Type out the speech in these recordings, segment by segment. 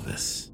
Elvis.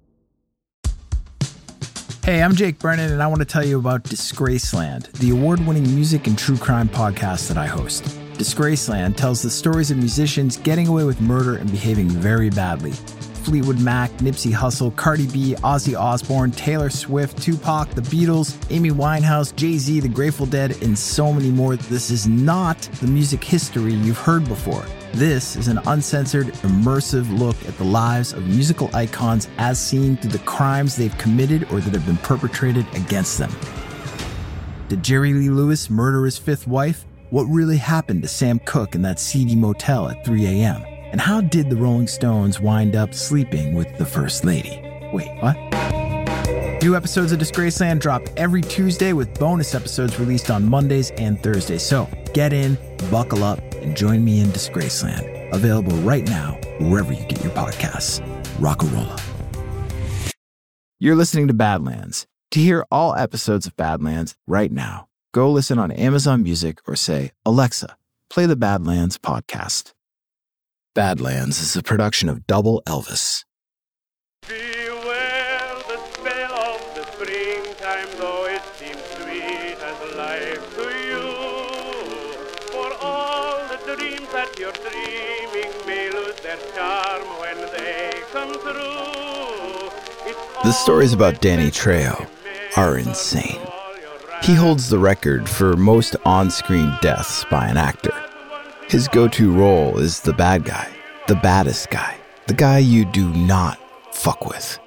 Hey, I'm Jake Brennan, and I want to tell you about Disgraceland, the award-winning music and true crime podcast that I host. Disgraceland tells the stories of musicians getting away with murder and behaving very badly. Fleetwood Mac, Nipsey Hussle, Cardi B, Ozzy Osbourne, Taylor Swift, Tupac, The Beatles, Amy Winehouse, Jay-Z, The Grateful Dead, and so many more. This is not the music history you've heard before. This is an uncensored, immersive look at the lives of musical icons as seen through the crimes they've committed or that have been perpetrated against them. Did Jerry Lee Lewis murder his fifth wife? What really happened to Sam Cooke in that seedy motel at 3 a.m.? And how did the Rolling Stones wind up sleeping with the First Lady? Wait, what? New episodes of Disgraceland drop every Tuesday with bonus episodes released on Mondays and Thursdays. So get in, buckle up, and join me in Disgraceland. Available right now, wherever you get your podcasts. Rock-a-rolla. You're listening to Badlands. To hear all episodes of Badlands right now, go listen on Amazon Music or say, Alexa, play the Badlands podcast. Badlands is a production of Double Elvis. Beware the spell of the springtime, though it seems sweet as life to you. For all the dreams that you're dreaming may lose their charm when they come true. The stories about Danny Trejo are insane. He holds the record for most on-screen deaths by an actor. His go-to role is the bad guy, the baddest guy, the guy you do not fuck with.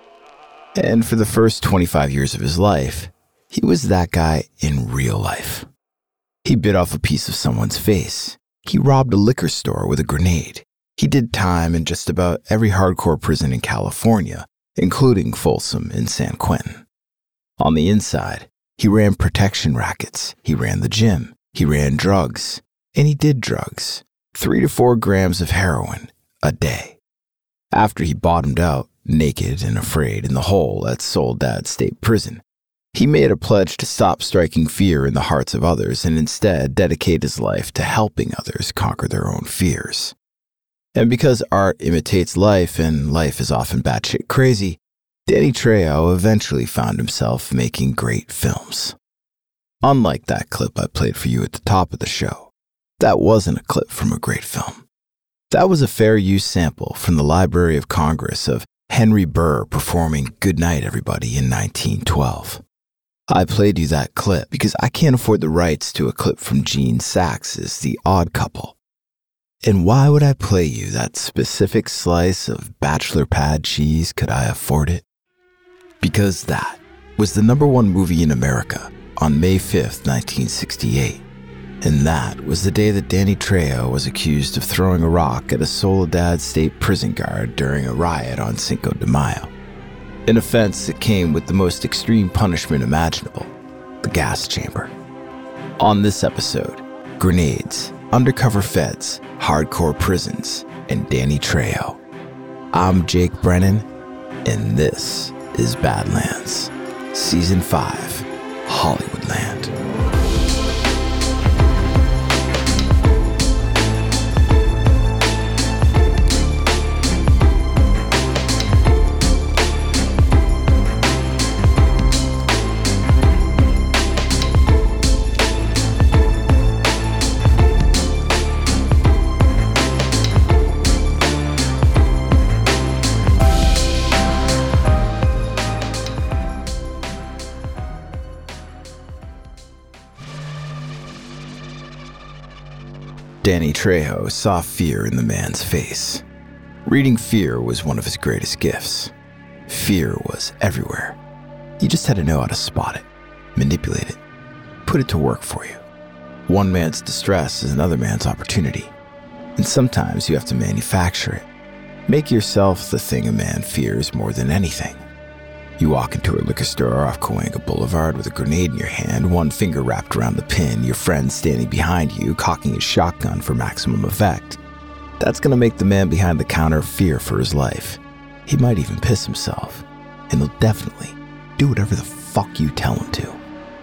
And for the first 25 years of his life, he was that guy in real life. He bit off a piece of someone's face. He robbed a liquor store with a grenade. He did time in just about every hardcore prison in California, including Folsom and San Quentin. On the inside, he ran protection rackets, he ran the gym, he ran drugs, and he did drugs, 3 to 4 grams of heroin a day. After he bottomed out, naked and afraid, in the hole at Soledad State Prison, he made a pledge to stop striking fear in the hearts of others and instead dedicate his life to helping others conquer their own fears. And because art imitates life and life is often batshit crazy, Danny Trejo eventually found himself making great films. Unlike that clip I played for you at the top of the show, that wasn't a clip from a great film. That was a fair use sample from the Library of Congress of Henry Burr performing Good Night Everybody in 1912. I played you that clip because I can't afford the rights to a clip from Gene Saks' The Odd Couple. And why would I play you that specific slice of bachelor pad cheese could I afford it? Because that was the #1 movie in America on May 5th, 1968. And that was the day that Danny Trejo was accused of throwing a rock at a Soledad State prison guard during a riot on Cinco de Mayo. An offense that came with the most extreme punishment imaginable, the gas chamber. On this episode, grenades, undercover feds, hardcore prisons, and Danny Trejo. I'm Jake Brennan, and this is Badlands, Season 5, Hollywoodland. Danny Trejo saw fear in the man's face. Reading fear was one of his greatest gifts. Fear was everywhere. You just had to know how to spot it, manipulate it, put it to work for you. One man's distress is another man's opportunity. And sometimes you have to manufacture it. Make yourself the thing a man fears more than anything. You walk into a liquor store off Cahuenga Boulevard with a grenade in your hand, one finger wrapped around the pin, your friend standing behind you, cocking his shotgun for maximum effect. That's gonna make the man behind the counter fear for his life. He might even piss himself. And he'll definitely do whatever the fuck you tell him to.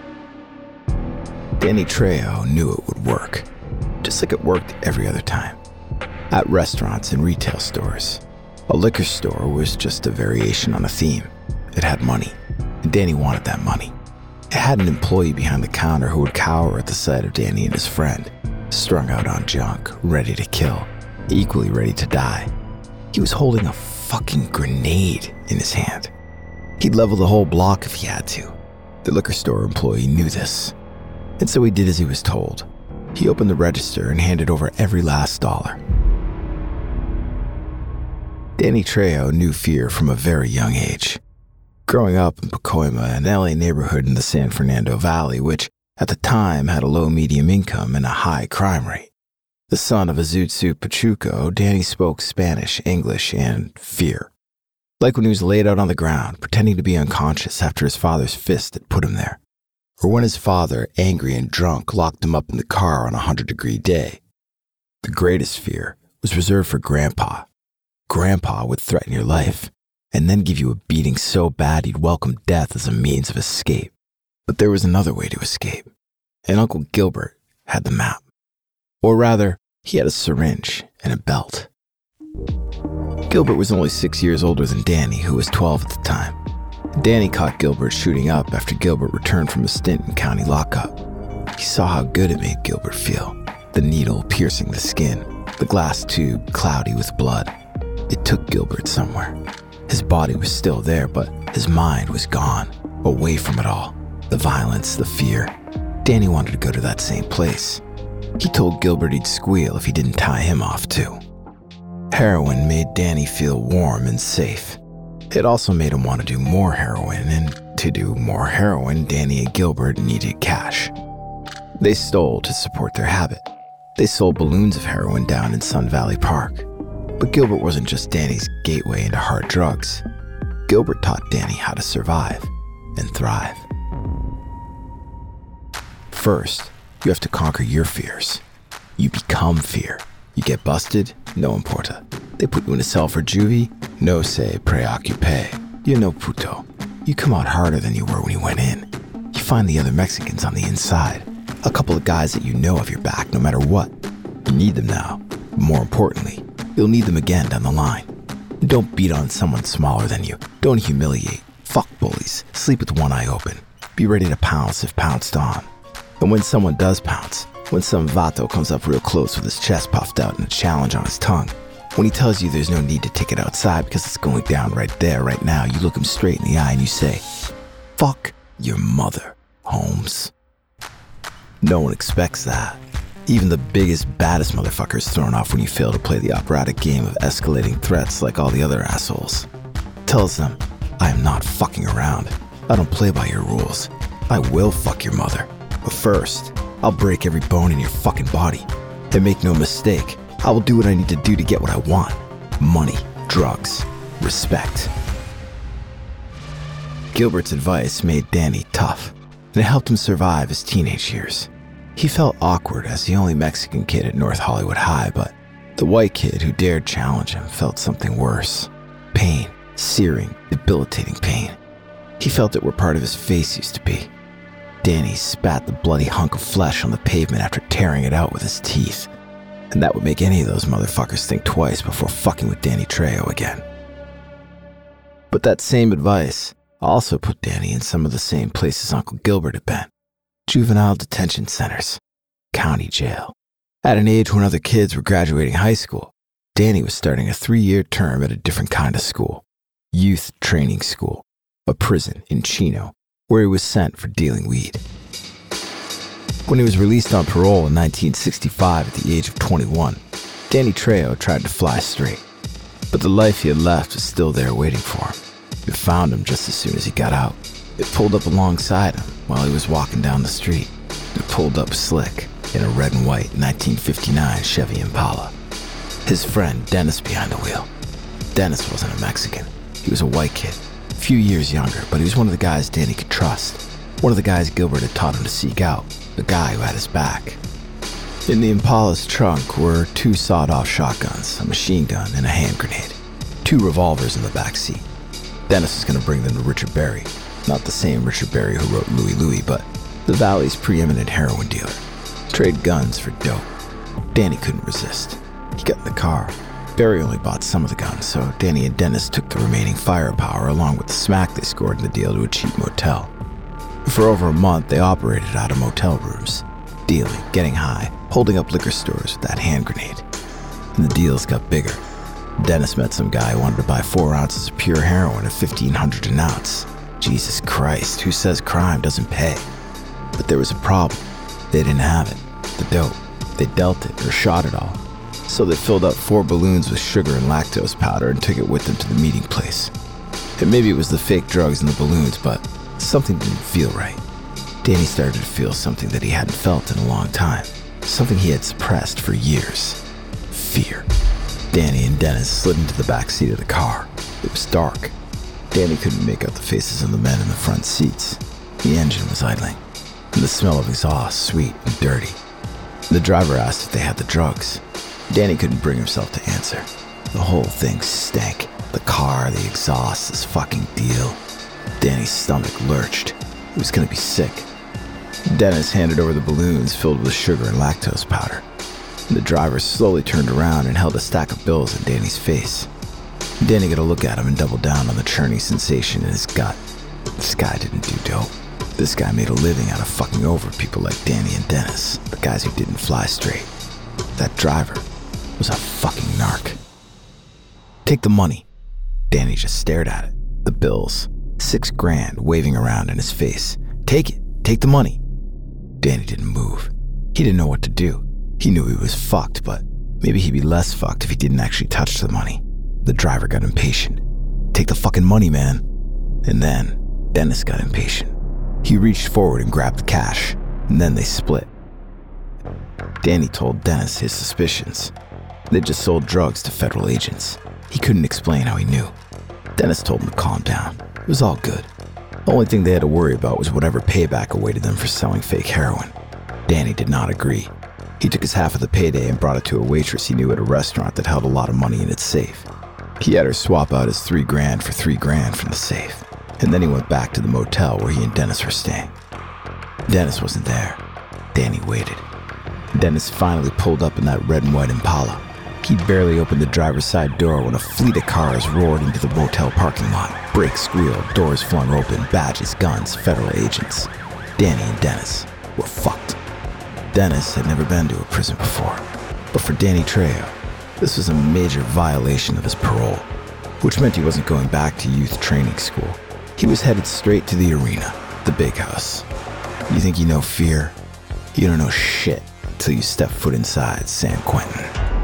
Danny Trejo knew it would work, just like it worked every other time. At restaurants and retail stores, A liquor store was just a variation on a theme. It had money, and Danny wanted that money. It had an employee behind the counter who would cower at the sight of Danny and his friend, strung out on junk, ready to kill, equally ready to die. He was holding a fucking grenade in his hand. He'd level the whole block if he had to. The liquor store employee knew this, and so he did as he was told. He opened the register and handed over every last dollar. Danny Trejo knew fear from a very young age. Growing up in Pacoima, an LA neighborhood in the San Fernando Valley, which at the time had a low-medium income and a high crime rate. The son of a Zoot Suit Pachuco, Danny spoke Spanish, English, and fear. Like when he was laid out on the ground, pretending to be unconscious after his father's fist had put him there. Or when his father, angry and drunk, locked him up in the car on a 100-degree day. The greatest fear was reserved for Grandpa. Grandpa would threaten your life, and then give you a beating so bad he'd welcome death as a means of escape. But there was another way to escape, and Uncle Gilbert had the map. Or rather, he had a syringe and a belt. Gilbert was only 6 years older than Danny, who was 12 at the time. Danny caught Gilbert shooting up after Gilbert returned from a stint in county lockup. He saw how good it made Gilbert feel, the needle piercing the skin, the glass tube cloudy with blood. It took Gilbert somewhere. His body was still there, but his mind was gone, away from it all. The violence, the fear. Danny wanted to go to that same place. He told Gilbert he'd squeal if he didn't tie him off too. Heroin made Danny feel warm and safe. It also made him want to do more heroin, and to do more heroin, Danny and Gilbert needed cash. They stole to support their habit. They sold balloons of heroin down in Sun Valley Park. But Gilbert wasn't just Danny's gateway into hard drugs. Gilbert taught Danny how to survive and thrive. First, you have to conquer your fears. You become fear. You get busted, no importa. They put you in a cell for juvie, no se preocupe. You no puto. You come out harder than you were when you went in. You find the other Mexicans on the inside. A couple of guys that you know have your back no matter what. You need them now. But more importantly, you'll need them again down the line. Don't beat on someone smaller than you. Don't humiliate. Fuck bullies. Sleep with one eye open. Be ready to pounce if pounced on. And when someone does pounce, when some vato comes up real close with his chest puffed out and a challenge on his tongue, when he tells you there's no need to take it outside because it's going down right there, right now, you look him straight in the eye and you say, "Fuck your mother, Holmes." No one expects that. Even the biggest, baddest motherfucker is thrown off when you fail to play the operatic game of escalating threats like all the other assholes. Tells them, I am not fucking around. I don't play by your rules. I will fuck your mother. But first, I'll break every bone in your fucking body. And make no mistake, I will do what I need to do to get what I want. Money, drugs, respect. Gilbert's advice made Danny tough, and it helped him survive his teenage years. He felt awkward as the only Mexican kid at North Hollywood High, but the white kid who dared challenge him felt something worse. Pain, searing, debilitating pain. He felt it where part of his face used to be. Danny spat the bloody hunk of flesh on the pavement after tearing it out with his teeth. And that would make any of those motherfuckers think twice before fucking with Danny Trejo again. But that same advice also put Danny in some of the same places Uncle Gilbert had been. Juvenile detention centers, county jail. At an age when other kids were graduating high school, Danny was starting a 3-year term at a different kind of school, youth training school, a prison in Chino, where he was sent for dealing weed. When he was released on parole in 1965 at the age of 21, Danny Trejo tried to fly straight, but the life he had left was still there waiting for him. It found him just as soon as he got out. It pulled up alongside him while he was walking down the street. It pulled up slick in a red and white 1959 Chevy Impala. His friend Dennis behind the wheel. Dennis wasn't a Mexican. He was a white kid, a few years younger, but he was one of the guys Danny could trust. One of the guys Gilbert had taught him to seek out, a guy who had his back. In the Impala's trunk were 2 sawed-off shotguns, a machine gun, and a hand grenade. 2 revolvers in the back seat. Dennis was going to bring them to Richard Berry. Not the same Richard Berry who wrote Louie Louie, but the Valley's preeminent heroin dealer. Trade guns for dope. Danny couldn't resist. He got in the car, Barry only bought some of the guns, so Danny and Dennis took the remaining firepower along with the smack they scored in the deal to a cheap motel. For over a month, they operated out of motel rooms, dealing, getting high, holding up liquor stores with that hand grenade. And the deals got bigger. Dennis met some guy who wanted to buy 4 ounces of pure heroin at $1,500 an ounce. Jesus Christ, who says crime doesn't pay? But there was a problem. They didn't have it. The dope. They dealt it or shot it all. So they filled up 4 balloons with sugar and lactose powder and took it with them to the meeting place. And maybe it was the fake drugs in the balloons, but something didn't feel right. Danny started to feel something that he hadn't felt in a long time. Something he had suppressed for years. Fear. Danny and Dennis slid into the back seat of the car. It was dark. Danny couldn't make out the faces of the men in the front seats. The engine was idling, and the smell of exhaust sweet and dirty. The driver asked if they had the drugs. Danny couldn't bring himself to answer. The whole thing stank. The car, the exhaust, this fucking deal. Danny's stomach lurched. He was gonna be sick. Dennis handed over the balloons filled with sugar and lactose powder. The driver slowly turned around and held a stack of bills in Danny's face. Danny got a look at him and doubled down on the churning sensation in his gut. This guy didn't do dope. This guy made a living out of fucking over people like Danny and Dennis, the guys who didn't fly straight. That driver was a fucking narc. Take the money. Danny just stared at it. The bills. $6 grand waving around in his face. Take it. Take the money. Danny didn't move. He didn't know what to do. He knew he was fucked, but maybe he'd be less fucked if he didn't actually touch the money. The driver got impatient. Take the fucking money, man. And then Dennis got impatient. He reached forward and grabbed the cash, and then they split. Danny told Dennis his suspicions. They just sold drugs to federal agents. He couldn't explain how he knew. Dennis told him to calm down. It was all good. The only thing they had to worry about was whatever payback awaited them for selling fake heroin. Danny did not agree. He took his half of the payday and brought it to a waitress he knew at a restaurant that held a lot of money in its safe. He had her swap out his $3 grand for $3 grand from the safe, and then he went back to the motel where he and Dennis were staying. Dennis wasn't there. Danny waited. Dennis finally pulled up in that red and white Impala. He barely opened the driver's side door when a fleet of cars roared into the motel parking lot. Brakes squealed, doors flung open, badges, guns, federal agents. Danny and Dennis were fucked. Dennis had never been to a prison before, but for Danny Trejo, this was a major violation of his parole, which meant he wasn't going back to youth training school. He was headed straight to the arena, the big house. You think you know fear? You don't know shit until you step foot inside San Quentin.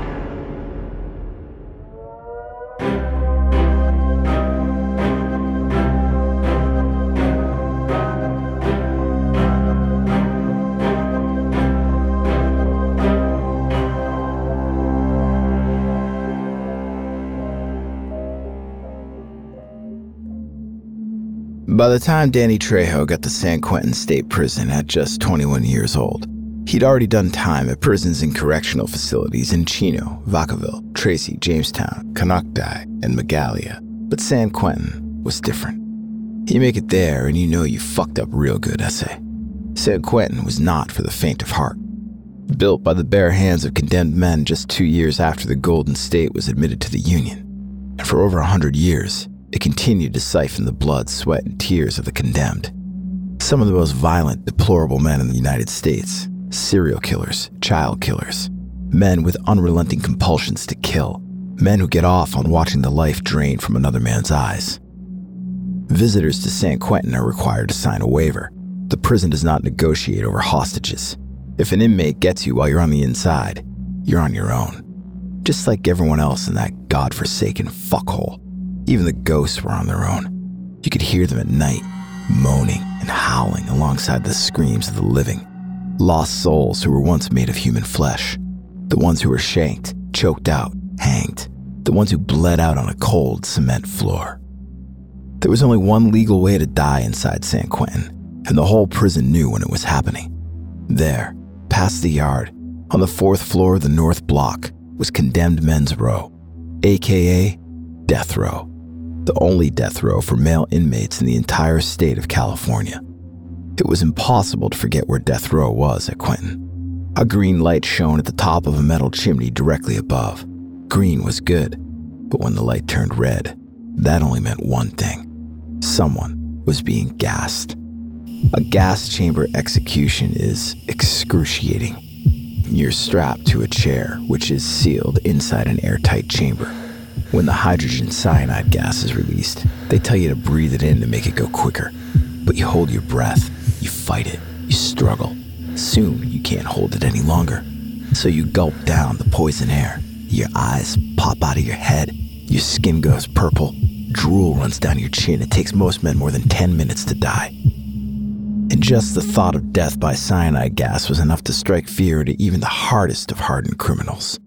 By the time Danny Trejo got to San Quentin State Prison at just 21 years old, he'd already done time at prisons and correctional facilities in Chino, Vacaville, Tracy, Jamestown, Canocti, and Magalia. But San Quentin was different. You make it there and you know you fucked up real good, essay. San Quentin was not for the faint of heart. Built by the bare hands of condemned men just 2 years after the Golden State was admitted to the Union. And for over 100 years, it continued to siphon the blood, sweat, and tears of the condemned. Some of the most violent, deplorable men in the United States, serial killers, child killers, men with unrelenting compulsions to kill, men who get off on watching the life drain from another man's eyes. Visitors to San Quentin are required to sign a waiver. The prison does not negotiate over hostages. If an inmate gets you while you're on the inside, you're on your own. Just like everyone else in that godforsaken fuckhole. Even the ghosts were on their own. You could hear them at night, moaning and howling alongside the screams of the living. Lost souls who were once made of human flesh. The ones who were shanked, choked out, hanged. The ones who bled out on a cold cement floor. There was only one legal way to die inside San Quentin, and the whole prison knew when it was happening. There, past the yard, on the 4th floor of the North Block, was Condemned Men's Row, aka Death Row. The only death row for male inmates in the entire state of California. It was impossible to forget where death row was at Quentin. A green light shone at the top of a metal chimney directly above. Green was good, but when the light turned red, that only meant one thing. Someone was being gassed. A gas chamber execution is excruciating. You're strapped to a chair, which is sealed inside an airtight chamber. When the hydrogen cyanide gas is released, they tell you to breathe it in to make it go quicker. But you hold your breath, you fight it, you struggle. Soon, you can't hold it any longer. So you gulp down the poison air. Your eyes pop out of your head. Your skin goes purple. Drool runs down your chin. It takes most men more than 10 minutes to die. And just the thought of death by cyanide gas was enough to strike fear into even the hardest of hardened criminals.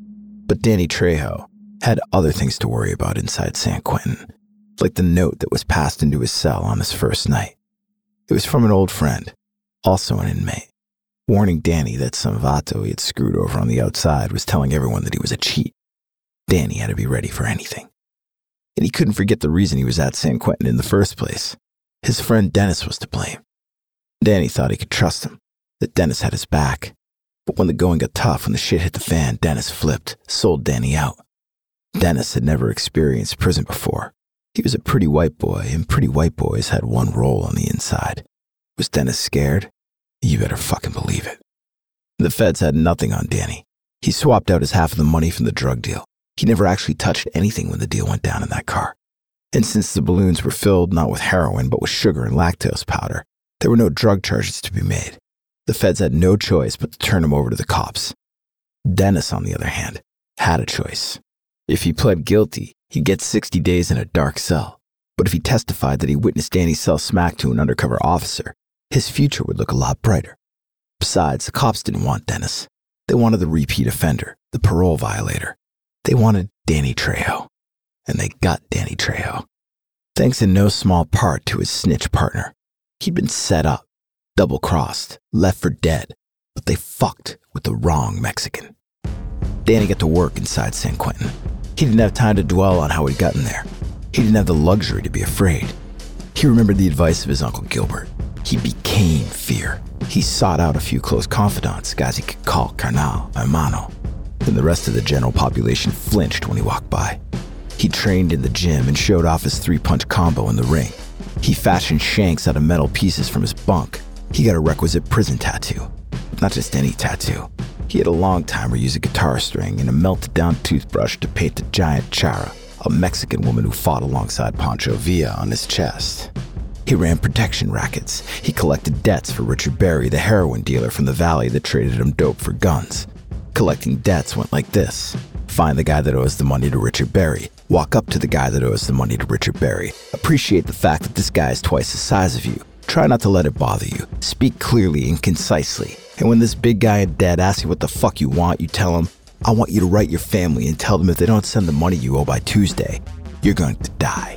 But Danny Trejo had other things to worry about inside San Quentin, like the note that was passed into his cell on his first night. It was from an old friend, also an inmate, warning Danny that some vato he had screwed over on the outside was telling everyone that he was a cheat. Danny had to be ready for anything. And he couldn't forget the reason he was at San Quentin in the first place. His friend Dennis was to blame. Danny thought he could trust him, that Dennis had his back. But when the going got tough, when the shit hit the fan, Dennis flipped, sold Danny out. Dennis had never experienced prison before. He was a pretty white boy, and pretty white boys had one role on the inside. Was Dennis scared? You better fucking believe it. The feds had nothing on Danny. He swapped out his half of the money from the drug deal. He never actually touched anything when the deal went down in that car. And since the balloons were filled not with heroin but with sugar and lactose powder, there were no drug charges to be made. The feds had no choice but to turn him over to the cops. Dennis, on the other hand, had a choice. If he pled guilty, he'd get 60 days in a dark cell. But if he testified that he witnessed Danny sell smack to an undercover officer, his future would look a lot brighter. Besides, the cops didn't want Dennis. They wanted the repeat offender, the parole violator. They wanted Danny Trejo. And they got Danny Trejo. Thanks in no small part to his snitch partner. He'd been set up, double-crossed, left for dead, but they fucked with the wrong Mexican. Danny got to work inside San Quentin. He didn't have time to dwell on how he'd gotten there. He didn't have the luxury to be afraid. He remembered the advice of his Uncle Gilbert. He became fear. He sought out a few close confidants, guys he could call carnal, hermano. Then the rest of the general population flinched when he walked by. He trained in the gym and showed off his 3-punch combo in the ring. He fashioned shanks out of metal pieces from his bunk. He got a requisite prison tattoo. Not just any tattoo. He had a long-timer use a guitar string and a melted-down toothbrush to paint the giant Chara, a Mexican woman who fought alongside Pancho Villa, on his chest. He ran protection rackets. He collected debts for Richard Berry, the heroin dealer from the valley that traded him dope for guns. Collecting debts went like this. Find the guy that owes the money to Richard Berry. Walk up to the guy that owes the money to Richard Berry. Appreciate the fact that this guy is twice the size of you. Try not to let it bother you. Speak clearly and concisely. And when this big guy in debt asks you what the fuck you want, you tell him, I want you to write your family and tell them if they don't send the money you owe by Tuesday, you're going to die.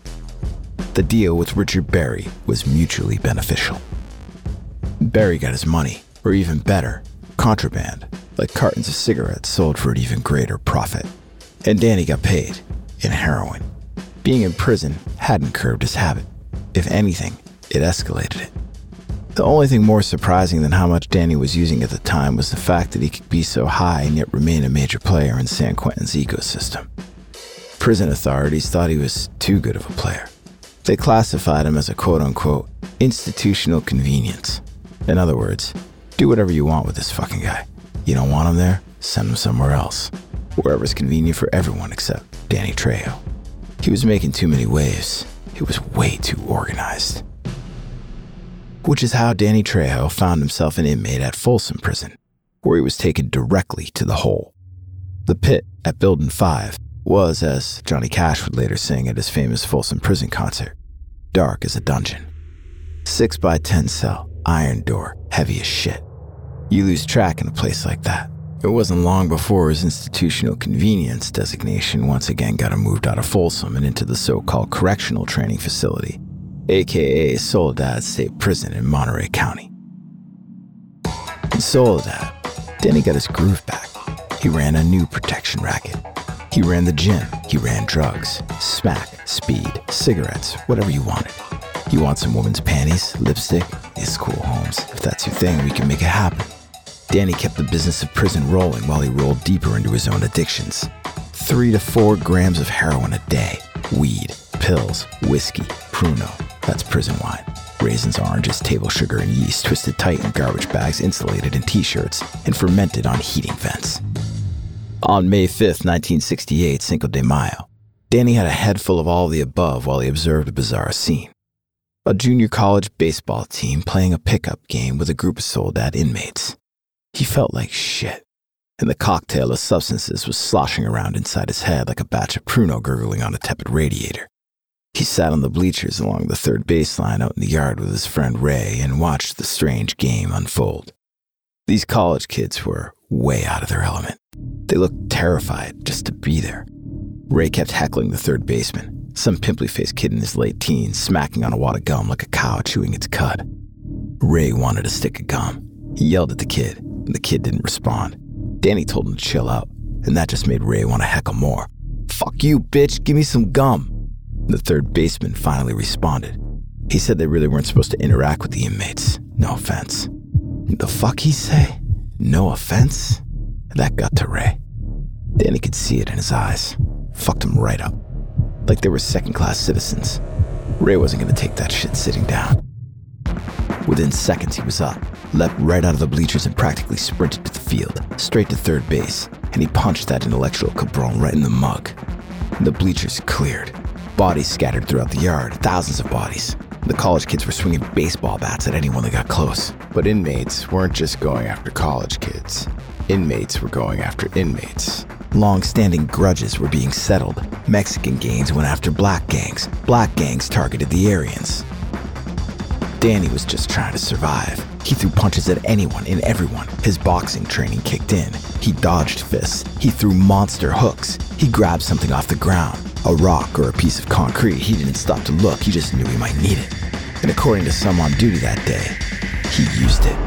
The deal with Richard Berry was mutually beneficial. Berry got his money, or even better, contraband, like cartons of cigarettes sold for an even greater profit. And Danny got paid in heroin. Being in prison hadn't curbed his habit. If anything, it escalated it. The only thing more surprising than how much Danny was using at the time was the fact that he could be so high and yet remain a major player in San Quentin's ecosystem. Prison authorities thought he was too good of a player. They classified him as a quote-unquote institutional convenience. In other words, do whatever you want with this fucking guy. You don't want him there? Send him somewhere else. Wherever's convenient for everyone except Danny Trejo. He was making too many waves. He was way too organized. Which is how Danny Trejo found himself an inmate at Folsom Prison, where he was taken directly to the hole. The pit at Building 5 was, as Johnny Cash would later sing at his famous Folsom Prison concert, dark as a dungeon. 6x10 cell, iron door, heavy as shit. You lose track in a place like that. It wasn't long before his institutional convenience designation once again got him moved out of Folsom and into the so-called correctional training facility, aka Soledad State Prison in Monterey County. In Soledad, Danny got his groove back. He ran a new protection racket. He ran the gym. He ran drugs, smack, speed, cigarettes, whatever you wanted. You want some woman's panties, lipstick? It's cool, Holmes. If that's your thing, we can make it happen. Danny kept the business of prison rolling while he rolled deeper into his own addictions. 3 to 4 grams of heroin a day. Weed, pills, whiskey, Pruno. That's prison wine. Raisins, oranges, table sugar, and yeast twisted tight in garbage bags insulated in t-shirts and fermented on heating vents. On May 5th, 1968, Cinco de Mayo, Danny had a head full of all the above while he observed a bizarre scene. A junior college baseball team playing a pickup game with a group of Soledad inmates. He felt like shit, and the cocktail of substances was sloshing around inside his head like a batch of Pruno gurgling on a tepid radiator. He sat on the bleachers along the third baseline out in the yard with his friend Ray and watched the strange game unfold. These college kids were way out of their element. They looked terrified just to be there. Ray kept heckling the third baseman, some pimply-faced kid in his late teens smacking on a wad of gum like a cow chewing its cud. Ray wanted a stick of gum. He yelled at the kid, and the kid didn't respond. Danny told him to chill out, and that just made Ray want to heckle more. "Fuck you, bitch, give me some gum." The third baseman finally responded. He said they really weren't supposed to interact with the inmates. No offense. The fuck he say? No offense? That got to Ray. Danny could see it in his eyes. Fucked him right up. Like they were second-class citizens. Ray wasn't going to take that shit sitting down. Within seconds, he was up, leapt right out of the bleachers and practically sprinted to the field, straight to third base, and he punched that intellectual cabron right in the mug. The bleachers cleared. Bodies scattered throughout the yard, thousands of bodies. The college kids were swinging baseball bats at anyone that got close. But inmates weren't just going after college kids. Inmates were going after inmates. Long-standing grudges were being settled. Mexican gangs went after black gangs. Black gangs targeted the Aryans. Danny was just trying to survive. He threw punches at anyone and everyone. His boxing training kicked in. He dodged fists. He threw monster hooks. He grabbed something off the ground. A rock or a piece of concrete. He didn't stop to look. He just knew he might need it. And according to some on duty that day, he used it.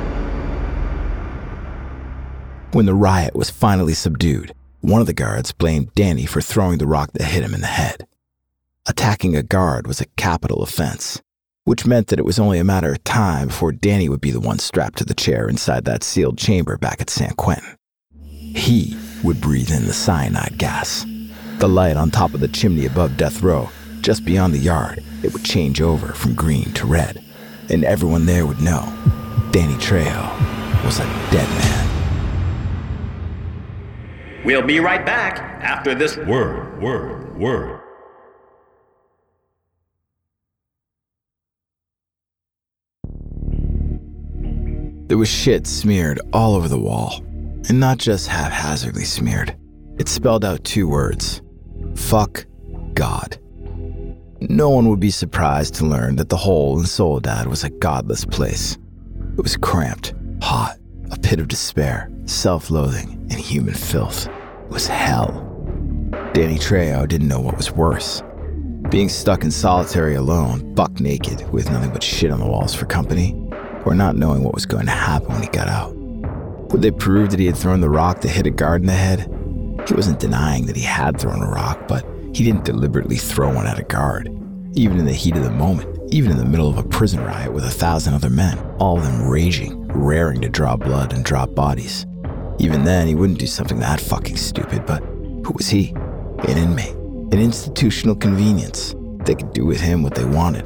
When the riot was finally subdued, one of the guards blamed Danny for throwing the rock that hit him in the head. Attacking a guard was a capital offense, which meant that it was only a matter of time before Danny would be the one strapped to the chair inside that sealed chamber back at San Quentin. He would breathe in the cyanide gas. The light on top of the chimney above death row, just beyond the yard, it would change over from green to red, and everyone there would know Danny Trejo was a dead man. We'll be right back after this word. There was shit smeared all over the wall, and not just haphazardly smeared. It spelled out 2 words: fuck God. No one would be surprised to learn that the hole in Soledad was a godless place. It was cramped, hot, a pit of despair, self-loathing, and human filth. It was hell. Danny Trejo didn't know what was worse. Being stuck in solitary alone, buck naked, with nothing but shit on the walls for company, or not knowing what was going to happen when he got out. Would they prove that he had thrown the rock that hit a guard in the head? He wasn't denying that he had thrown a rock, but he didn't deliberately throw one at a guard, even in the heat of the moment, even in the middle of a prison riot with 1,000 other men, all of them raging, raring to draw blood and drop bodies. Even then, he wouldn't do something that fucking stupid, but who was he? An inmate, an institutional convenience. They could do with him what they wanted.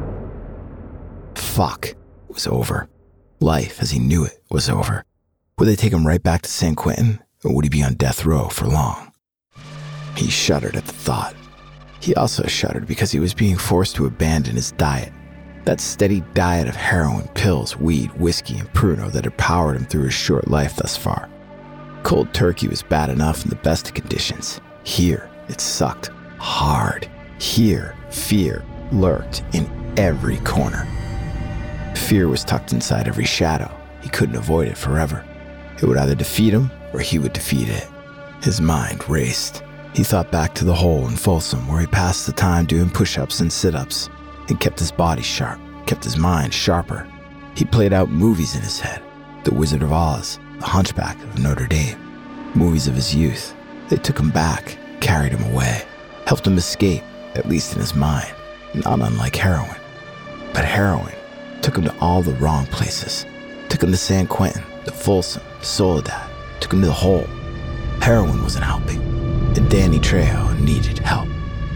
Fuck was over. Life, as he knew it, was over. Would they take him right back to San Quentin, or would he be on death row for long? He shuddered at the thought. He also shuddered because he was being forced to abandon his diet. That steady diet of heroin, pills, weed, whiskey, and Pruno that had powered him through his short life thus far. Cold turkey was bad enough in the best of conditions. Here, it sucked hard. Here, fear lurked in every corner. Fear was tucked inside every shadow. He couldn't avoid it forever. It would either defeat him, or he would defeat it. His mind raced. He thought back to the hole in Folsom where he passed the time doing push-ups and sit-ups. He kept his body sharp, kept his mind sharper. He played out movies in his head. The Wizard of Oz, The Hunchback of Notre Dame. Movies of his youth. They took him back, carried him away, helped him escape, at least in his mind, not unlike heroin. But heroin took him to all the wrong places. Took him to San Quentin, to Folsom, Soledad took him to the hole. Heroin wasn't helping, and Danny Trejo needed help.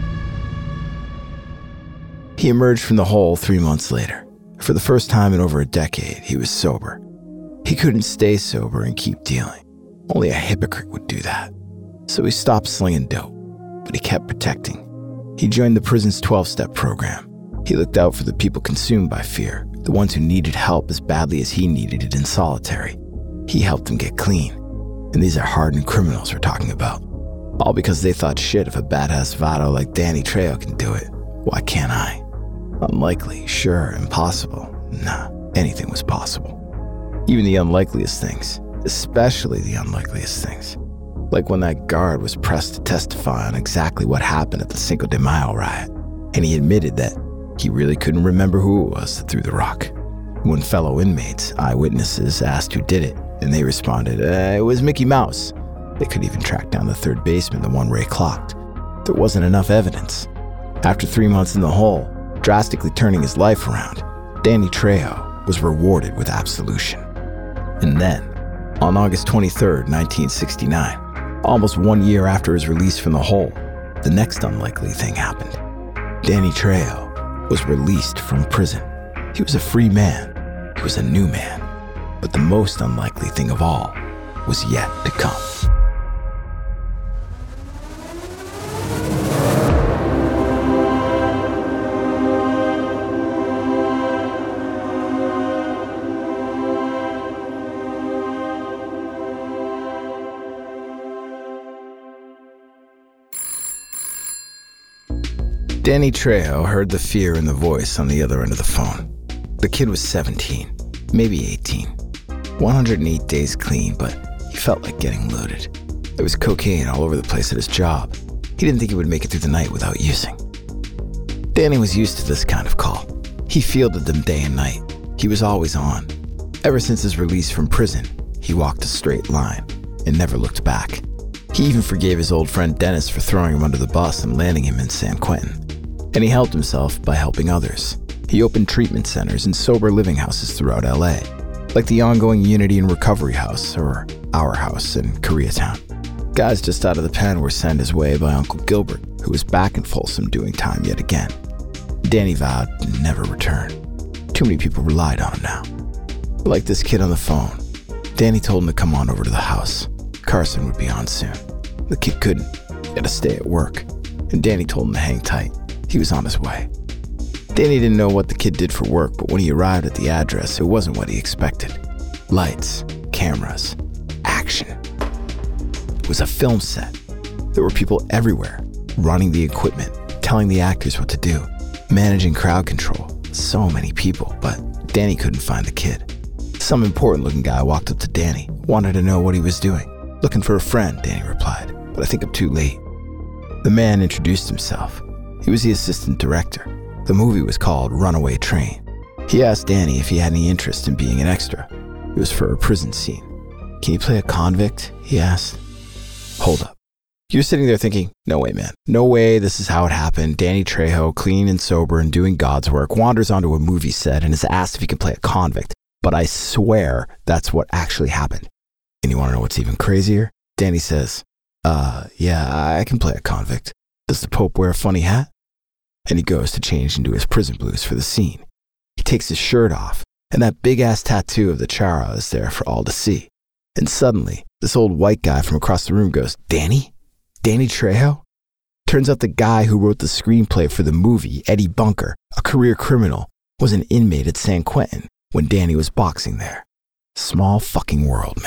He emerged from the hole 3 months later. For the first time in over a decade, he was sober. He couldn't stay sober and keep dealing. Only a hypocrite would do that. So he stopped slinging dope, but he kept protecting. He joined the prison's 12-step program. He looked out for the people consumed by fear, the ones who needed help as badly as he needed it in solitary. He helped them get clean. And these are hardened criminals we're talking about. All because they thought shit if a badass vado like Danny Trejo can do it. Why can't I? Unlikely, sure, impossible. Nah, anything was possible. Even the unlikeliest things, especially the unlikeliest things. Like when that guard was pressed to testify on exactly what happened at the Cinco de Mayo riot, and he admitted that he really couldn't remember who it was that threw the rock. When fellow inmates, eyewitnesses, asked who did it, and they responded, it was Mickey Mouse. They couldn't even track down the third baseman, the one Ray clocked. There wasn't enough evidence. After 3 months in the hole, drastically turning his life around, Danny Trejo was rewarded with absolution. And then, on August 23, 1969, almost 1 year after his release from the hole, the next unlikely thing happened. Danny Trejo was released from prison. He was a free man. He was a new man. But the most unlikely thing of all was yet to come. Danny Trejo heard the fear in the voice on the other end of the phone. The kid was 17, maybe 18. 108 days clean, but he felt like getting loaded. There was cocaine all over the place at his job. He didn't think he would make it through the night without using. Danny was used to this kind of call. He fielded them day and night. He was always on. Ever since his release from prison, he walked a straight line and never looked back. He even forgave his old friend Dennis for throwing him under the bus and landing him in San Quentin. And he helped himself by helping others. He opened treatment centers and sober living houses throughout LA, like the ongoing Unity and Recovery House, or Our House in Koreatown. Guys just out of the pen were sent his way by Uncle Gilbert, who was back in Folsom doing time yet again. Danny vowed to never return. Too many people relied on him now. Like this kid on the phone, Danny told him to come on over to the house. Carson would be on soon. The kid couldn't. He had to stay at work. And Danny told him to hang tight. He was on his way. Danny didn't know what the kid did for work, but when he arrived at the address, it wasn't what he expected. Lights, cameras, action. It was a film set. There were people everywhere, running the equipment, telling the actors what to do, managing crowd control. So many people, but Danny couldn't find the kid. Some important-looking guy walked up to Danny, wanted to know what he was doing. Looking for a friend, Danny replied, but I think I'm too late. The man introduced himself. He was the assistant director. The movie was called Runaway Train. He asked Danny if he had any interest in being an extra. It was for a prison scene. Can you play a convict? He asked. Hold up. You're sitting there thinking, no way, man. No way this is how it happened. Danny Trejo, clean and sober and doing God's work, wanders onto a movie set and is asked if he can play a convict. But I swear that's what actually happened. And you want to know what's even crazier? Danny says, yeah, I can play a convict. Does the Pope wear a funny hat? And he goes to change into his prison blues for the scene. He takes his shirt off, and that big-ass tattoo of the Chara is there for all to see. And suddenly, this old white guy from across the room goes, Danny? Danny Trejo? Turns out the guy who wrote the screenplay for the movie, Eddie Bunker, a career criminal, was an inmate at San Quentin when Danny was boxing there. Small fucking world,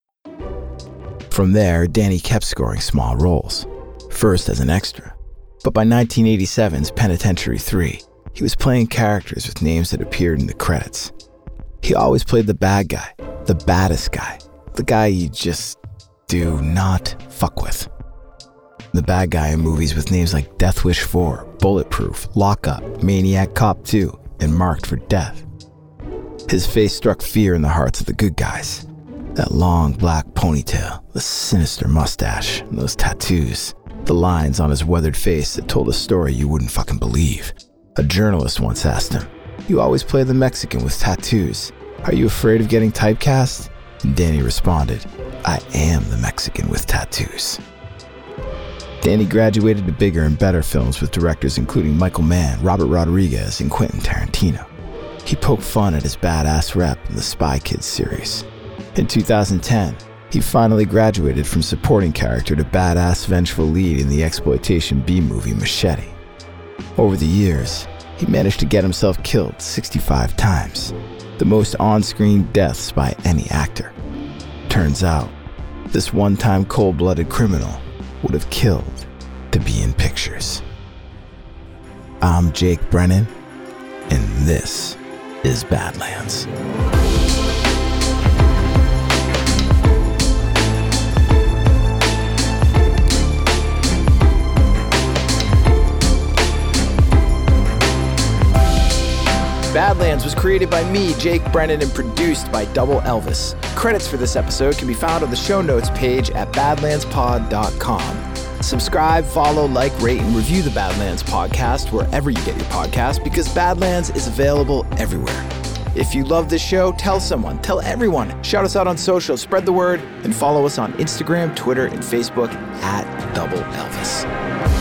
man. From there, Danny kept scoring small roles. First as an extra. But by 1987's Penitentiary 3, he was playing characters with names that appeared in the credits. He always played the bad guy, the baddest guy, the guy you just do not fuck with. The bad guy in movies with names like Death Wish 4, Bulletproof, Lockup, Maniac Cop 2, and Marked for Death. His face struck fear in the hearts of the good guys. That long black ponytail, the sinister mustache, and those tattoos. The lines on his weathered face that told a story you wouldn't fucking believe. A journalist once asked him, "You always play the Mexican with tattoos. Are you afraid of getting typecast?" Danny responded, "I am the Mexican with tattoos." Danny graduated to bigger and better films with directors including Michael Mann, Robert Rodriguez, and Quentin Tarantino. He poked fun at his badass rep in the Spy Kids series. In 2010, he finally graduated from supporting character to badass vengeful lead in the exploitation B-movie Machete. Over the years, he managed to get himself killed 65 times, the most on-screen deaths by any actor. Turns out, this one-time cold-blooded criminal would have killed to be in pictures. I'm Jake Brennan, and this is Badlands. Badlands was created by me, Jake Brennan, and produced by Double Elvis. Credits for this episode can be found on the show notes page at badlandspod.com. Subscribe, follow, like, rate, and review the Badlands podcast wherever you get your podcast, because Badlands is available everywhere. If you love this show, tell someone, tell everyone. Shout us out on social, spread the word, and follow us on Instagram, Twitter, and Facebook at Double Elvis.